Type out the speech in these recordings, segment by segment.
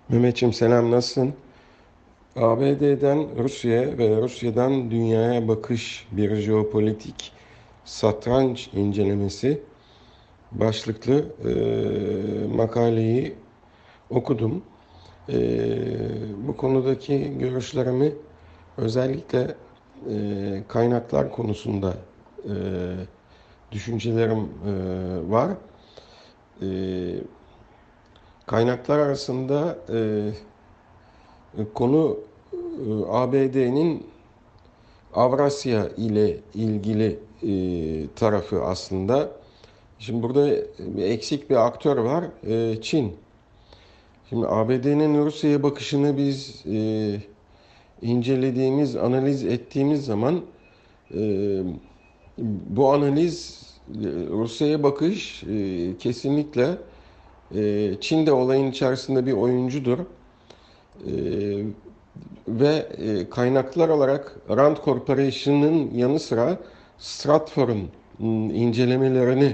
Mehmetçim selam, nasılsın? ABD'den Rusya'ya ve Rusya'dan dünyaya bakış bir jeopolitik satranç incelemesi başlıklı makaleyi okudum. Bu konudaki görüşlerimi özellikle kaynaklar konusunda e, düşüncelerim var. E, Kaynaklar arasında konu ABD'nin Avrasya ile ilgili tarafı aslında. Şimdi burada bir eksik bir aktör var, Çin. Şimdi ABD'nin Rusya'ya bakışını biz incelediğimiz, analiz ettiğimiz zaman e, bu analiz, Rusya'ya bakış kesinlikle Çin de olayın içerisinde bir oyuncudur. E, Ve kaynaklar olarak Rand Corporation'ın yanı sıra Stratfor'un incelemelerini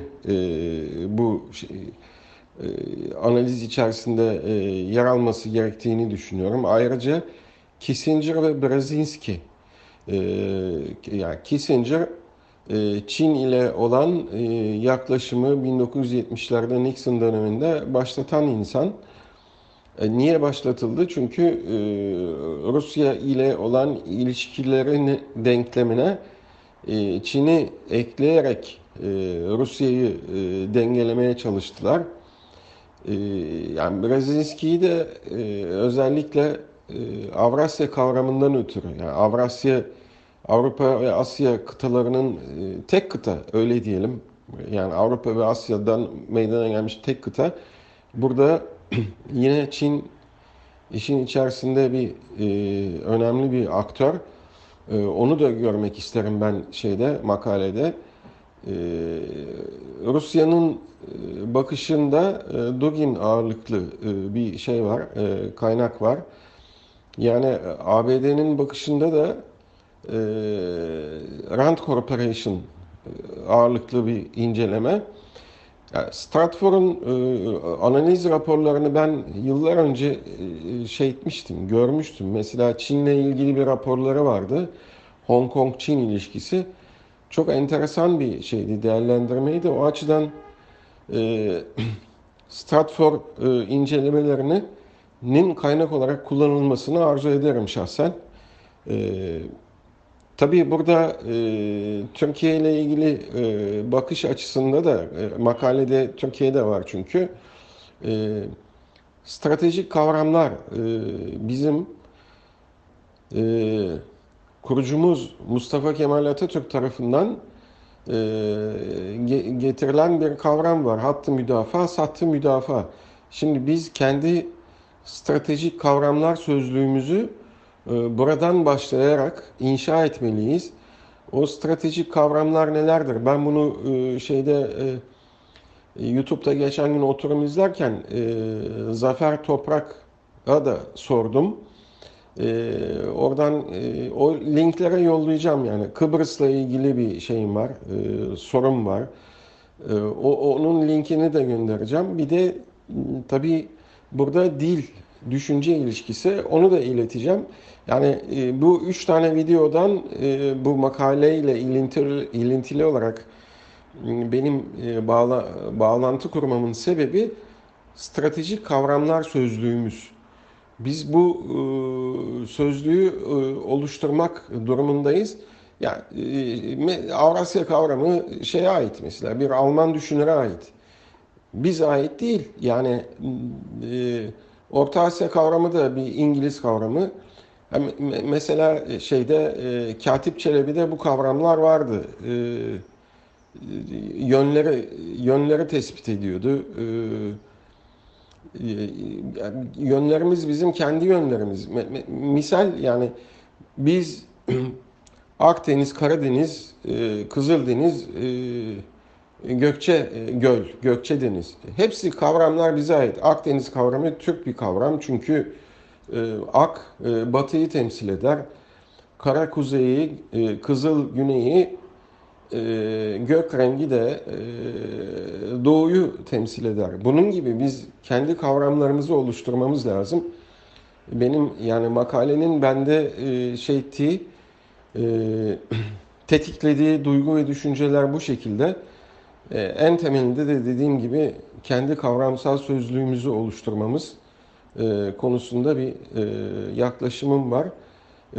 analiz içerisinde yer alması gerektiğini düşünüyorum. Ayrıca Kissinger ve Brzezinski, e, yani Kissinger Çin ile olan yaklaşımı 1970'lerde Nixon döneminde başlatan insan. Niye başlatıldı? Çünkü Rusya ile olan ilişkilerin denklemine Çin'i ekleyerek Rusya'yı dengelemeye çalıştılar. E, Yani Brzezinski'yi de özellikle Avrasya kavramından ötürü, yani Avrasya, Avrupa ve Asya kıtalarının tek kıta, öyle diyelim. Yani Avrupa ve Asya'dan meydana gelmiş tek kıta. Burada yine Çin işin içerisinde bir önemli bir aktör. Onu da görmek isterim ben makalede. E, Rusya'nın bakışında Dugin ağırlıklı bir var, kaynak var. Yani ABD'nin bakışında da e, Rand Corporation ağırlıklı bir inceleme. Yani Stratfor'un analiz raporlarını ben yıllar önce etmiştim, görmüştüm. Mesela Çin'le ilgili bir raporları vardı. Hong Kong-Çin ilişkisi. Çok enteresan bir değerlendirmeydi. O açıdan e, Stratfor incelemelerinin kaynak olarak kullanılmasını arzu ederim şahsen. E, Tabii burada Türkiye ile ilgili bakış açısında da makalede Türkiye'de var çünkü. E, Stratejik kavramlar bizim e, kurucumuz Mustafa Kemal Atatürk tarafından getirilen bir kavram var. Hattı müdafaa, sattı müdafaa. Şimdi biz kendi stratejik kavramlar sözlüğümüzü buradan başlayarak inşa etmeliyiz. O stratejik kavramlar nelerdir? Ben bunu YouTube'da geçen gün oturum izlerken Zafer Toprak'a da sordum. Oradan o linklere yollayacağım yani. Kıbrıs'la ilgili bir var, sorum var. Onun linkini de göndereceğim. Bir de tabii burada dil, düşünce ilişkisi, onu da ileteceğim. Yani bu üç tane videodan bu makaleyle ilintili olarak benim bağlantı kurmamın sebebi stratejik kavramlar sözlüğümüz. Biz bu sözlüğü oluşturmak durumundayız. Yani Avrasya kavramı ait, mesela bir Alman düşünüre ait. Bize ait değil. Yani Orta Asya kavramı da bir İngiliz kavramı. Mesela Katip Çelebi'de bu kavramlar vardı. Yönleri tespit ediyordu. Yönlerimiz bizim kendi yönlerimiz. Misal yani biz Akdeniz, Karadeniz, Kızıldeniz, Gökçe Deniz. Hepsi kavramlar bize ait. Akdeniz kavramı Türk bir kavram çünkü ak batıyı temsil eder. Kara kuzeyi, kızıl güneyi, gök rengi de doğuyu temsil eder. Bunun gibi biz kendi kavramlarımızı oluşturmamız lazım. benim yani makalenin bende şey ettiği, e, tetiklediği duygu ve düşünceler bu şekilde. En temelinde de dediğim gibi kendi kavramsal sözlüğümüzü oluşturmamız konusunda bir yaklaşımım var. E,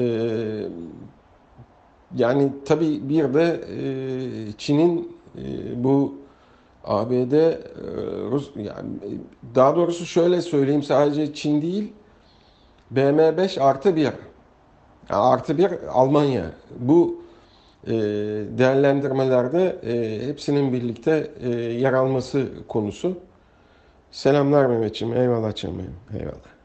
Yani tabii bir de Çin'in bu ABD, yani daha doğrusu şöyle söyleyeyim, sadece Çin değil, BM5 artı bir, yani artı bir Almanya. Bu değerlendirmelerde hepsinin birlikte yer alması konusu. Selamlar Mehmetciğim. Eyvallah canım benim. Eyvallah.